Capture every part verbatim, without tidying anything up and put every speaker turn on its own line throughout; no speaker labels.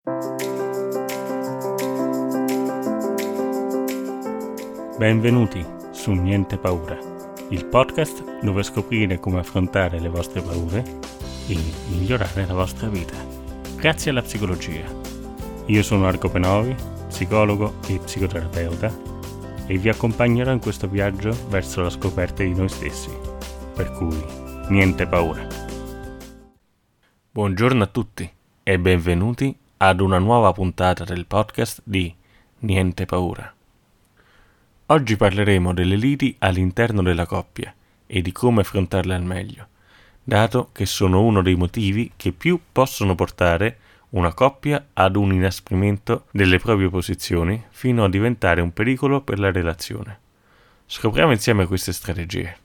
Benvenuti su Niente Paura, il podcast dove scoprire come affrontare le vostre paure e migliorare la vostra vita, grazie alla psicologia. Io sono Argo Penovi, psicologo e psicoterapeuta, e vi accompagnerò in questo viaggio verso la scoperta di noi stessi, per cui niente paura. Buongiorno a tutti e benvenuti ad una nuova puntata del podcast di Niente Paura. Oggi parleremo delle liti all'interno della coppia e di come affrontarle al meglio, dato che sono uno dei motivi che più possono portare una coppia ad un inasprimento delle proprie posizioni fino a diventare un pericolo per la relazione. Scopriamo insieme queste strategie.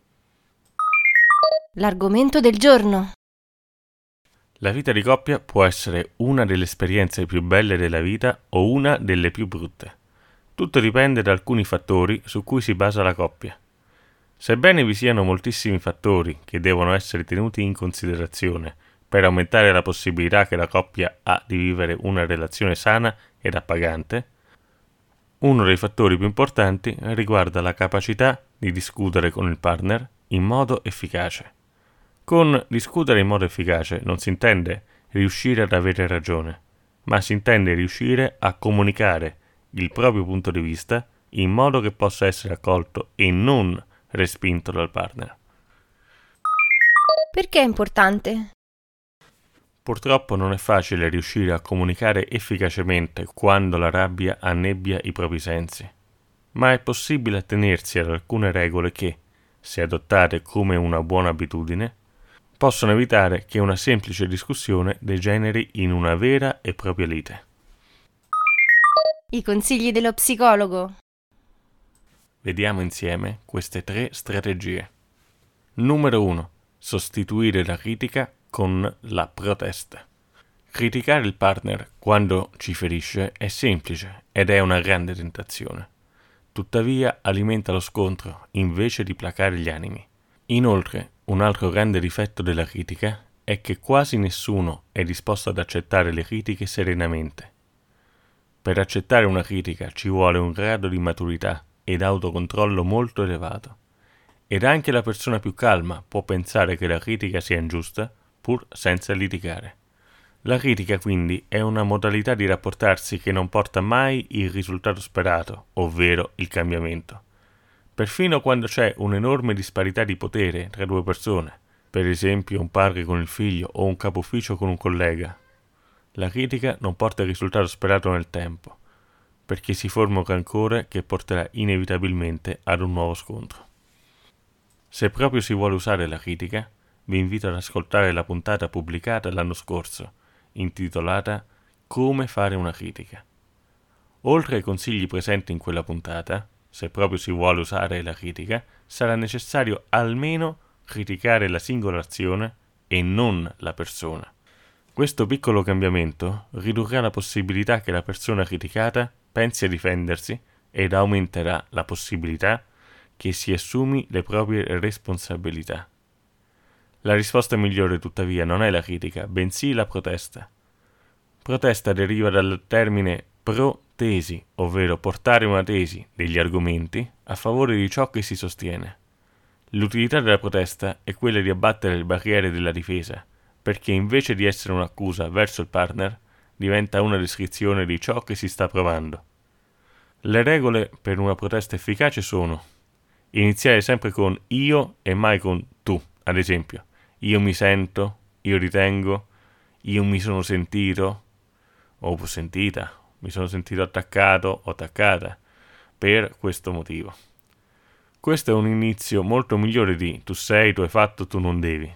L'argomento del giorno.
La vita di coppia può essere una delle esperienze più belle della vita o una delle più brutte. Tutto dipende da alcuni fattori su cui si basa la coppia. Sebbene vi siano moltissimi fattori che devono essere tenuti in considerazione per aumentare la possibilità che la coppia ha di vivere una relazione sana ed appagante, uno dei fattori più importanti riguarda la capacità di discutere con il partner in modo efficace. Con discutere in modo efficace non si intende riuscire ad avere ragione, ma si intende riuscire a comunicare il proprio punto di vista in modo che possa essere accolto e non respinto dal partner.
Perché è importante?
Purtroppo non è facile riuscire a comunicare efficacemente quando la rabbia annebbia i propri sensi, ma è possibile attenersi ad alcune regole che, se adottate come una buona abitudine, possono evitare che una semplice discussione degeneri in una vera e propria lite.
I consigli dello psicologo.
Vediamo insieme queste tre strategie. Numero uno. Sostituire la critica con la protesta. Criticare il partner quando ci ferisce è semplice ed è una grande tentazione. Tuttavia alimenta lo scontro invece di placare gli animi. Inoltre, un altro grande difetto della critica è che quasi nessuno è disposto ad accettare le critiche serenamente. Per accettare una critica ci vuole un grado di maturità ed autocontrollo molto elevato. Ed anche la persona più calma può pensare che la critica sia ingiusta, pur senza litigare. La critica quindi è una modalità di rapportarsi che non porta mai il risultato sperato, ovvero il cambiamento. Perfino quando c'è un'enorme disparità di potere tra due persone, per esempio un padre con il figlio o un capo ufficio con un collega, la critica non porta il risultato sperato nel tempo, perché si forma un rancore che porterà inevitabilmente ad un nuovo scontro. Se proprio si vuole usare la critica, vi invito ad ascoltare la puntata pubblicata l'anno scorso, intitolata Come fare una critica. Oltre ai consigli presenti in quella puntata, se proprio si vuole usare la critica, sarà necessario almeno criticare la singola azione e non la persona. Questo piccolo cambiamento ridurrà la possibilità che la persona criticata pensi a difendersi ed aumenterà la possibilità che si assumi le proprie responsabilità. La risposta migliore tuttavia non è la critica, bensì la protesta. Protesta deriva dal termine pro-tesi, ovvero portare una tesi, degli argomenti, a favore di ciò che si sostiene. L'utilità della protesta è quella di abbattere le barriere della difesa, perché invece di essere un'accusa verso il partner, diventa una descrizione di ciò che si sta provando. Le regole per una protesta efficace sono: iniziare sempre con io e mai con tu. Ad esempio, io mi sento, io ritengo, io mi sono sentito, o sentita, mi sono sentito attaccato o attaccata, per questo motivo. Questo è un inizio molto migliore di tu sei, tu hai fatto, tu non devi.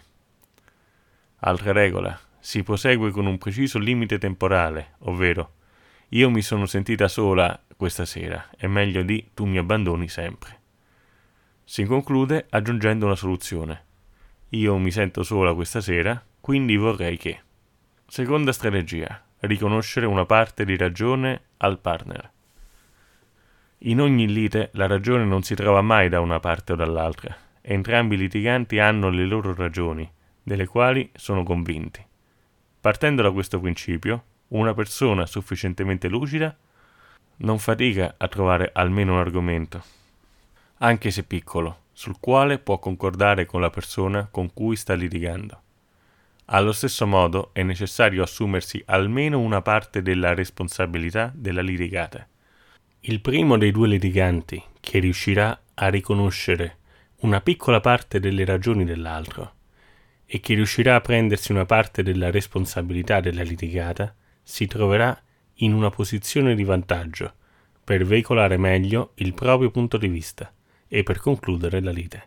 Altra regola, si prosegue con un preciso limite temporale, ovvero io mi sono sentita sola questa sera, è meglio di tu mi abbandoni sempre. Si conclude aggiungendo una soluzione. Io mi sento sola questa sera, quindi vorrei che. Seconda strategia, riconoscere una parte di ragione al partner. In ogni lite la ragione non si trova mai da una parte o dall'altra. Entrambi i litiganti hanno le loro ragioni, delle quali sono convinti. Partendo da questo principio, una persona sufficientemente lucida non fatica a trovare almeno un argomento, anche se piccolo, sul quale può concordare con la persona con cui sta litigando. Allo stesso modo è necessario assumersi almeno una parte della responsabilità della litigata. Il primo dei due litiganti, che riuscirà a riconoscere una piccola parte delle ragioni dell'altro e che riuscirà a prendersi una parte della responsabilità della litigata, si troverà in una posizione di vantaggio per veicolare meglio il proprio punto di vista e per concludere la lite.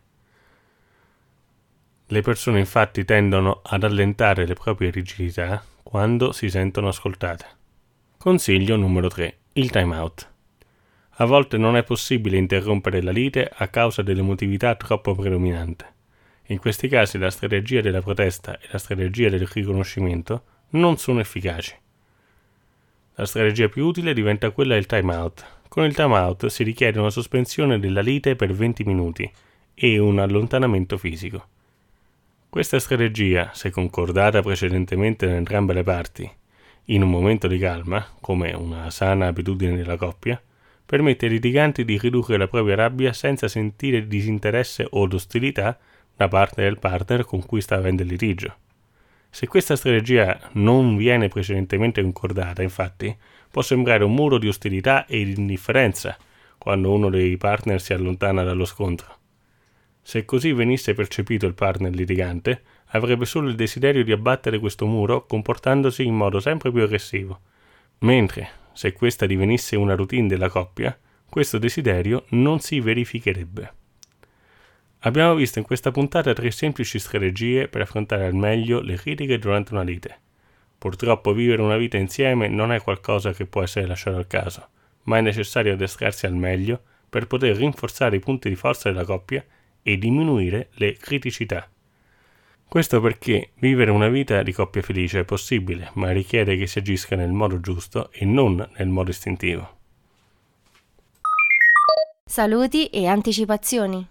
Le persone infatti tendono ad allentare le proprie rigidità quando si sentono ascoltate. Consiglio numero tre. Il time out. A volte non è possibile interrompere la lite a causa dell'emotività troppo predominante. In questi casi la strategia della protesta e la strategia del riconoscimento non sono efficaci. La strategia più utile diventa quella del time out. Con il time out si richiede una sospensione della lite per venti minuti e un allontanamento fisico. Questa strategia, se concordata precedentemente da entrambe le parti, in un momento di calma, come una sana abitudine della coppia, permette ai litiganti di ridurre la propria rabbia senza sentire disinteresse o ostilità da parte del partner con cui sta avendo il litigio. Se questa strategia non viene precedentemente concordata, infatti, può sembrare un muro di ostilità e di indifferenza quando uno dei partner si allontana dallo scontro. Se così venisse percepito il partner litigante, avrebbe solo il desiderio di abbattere questo muro comportandosi in modo sempre più aggressivo, mentre se questa divenisse una routine della coppia, questo desiderio non si verificherebbe. Abbiamo visto in questa puntata tre semplici strategie per affrontare al meglio le critiche durante una lite. Purtroppo vivere una vita insieme non è qualcosa che può essere lasciato al caso, ma è necessario addestrarsi al meglio per poter rinforzare i punti di forza della coppia e diminuire le criticità. Questo perché vivere una vita di coppia felice è possibile, ma richiede che si agisca nel modo giusto e non nel modo istintivo.
Saluti e anticipazioni.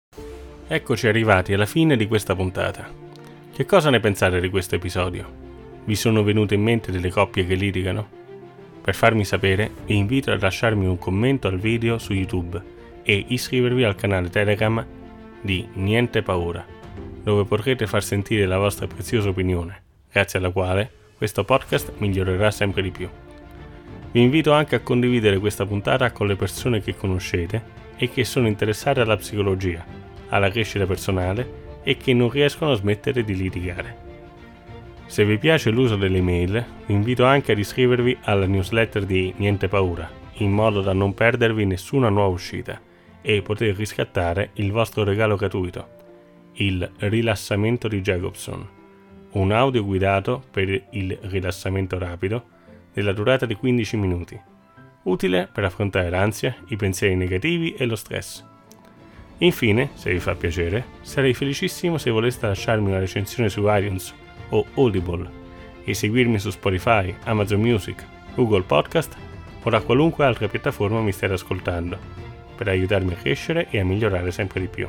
Eccoci arrivati alla fine di questa puntata. Che cosa ne pensate di questo episodio? Vi sono venute in mente delle coppie che litigano? Per farmi sapere, vi invito a lasciarmi un commento al video su YouTube e iscrivervi al canale Telegram di Niente Paura, dove potrete far sentire la vostra preziosa opinione, grazie alla quale questo podcast migliorerà sempre di più. Vi invito anche a condividere questa puntata con le persone che conoscete e che sono interessate alla psicologia, alla crescita personale e che non riescono a smettere di litigare. Se vi piace l'uso delle email, vi invito anche ad iscrivervi alla newsletter di Niente Paura, in modo da non perdervi nessuna nuova uscita e poter riscattare il vostro regalo gratuito, il rilassamento di Jacobson, un audio guidato per il rilassamento rapido della durata di quindici minuti, utile per affrontare l'ansia, i pensieri negativi e lo stress. Infine, se vi fa piacere, sarei felicissimo se voleste lasciarmi una recensione su iTunes o Audible e seguirmi su Spotify, Amazon Music, Google Podcast o da qualunque altra piattaforma mi stiate ascoltando, per aiutarmi a crescere e a migliorare sempre di più.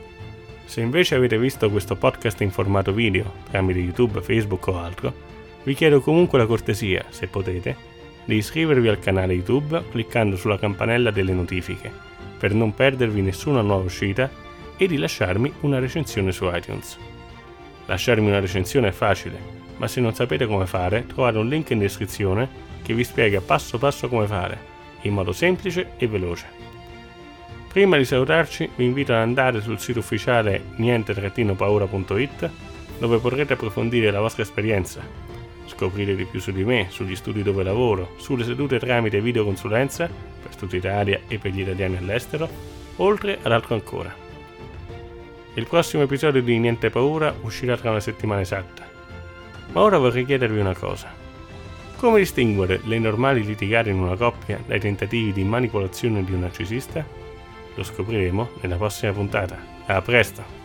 Se invece avete visto questo podcast in formato video tramite YouTube, Facebook o altro, vi chiedo comunque la cortesia, se potete, di iscrivervi al canale YouTube cliccando sulla campanella delle notifiche per non perdervi nessuna nuova uscita e di lasciarmi una recensione su iTunes. Lasciarmi una recensione è facile, ma se non sapete come fare, trovate un link in descrizione che vi spiega passo passo come fare, in modo semplice e veloce. Prima di salutarci vi invito ad andare sul sito ufficiale niente paura punto it, dove potrete approfondire la vostra esperienza, scoprire di più su di me, sugli studi dove lavoro, sulle sedute tramite videoconsulenza per tutta Italia e per gli italiani all'estero, oltre ad altro ancora. Il prossimo episodio di Niente Paura uscirà tra una settimana esatta, ma ora vorrei chiedervi una cosa. Come distinguere le normali litigate in una coppia dai tentativi di manipolazione di un narcisista? Lo scopriremo nella prossima puntata. A presto!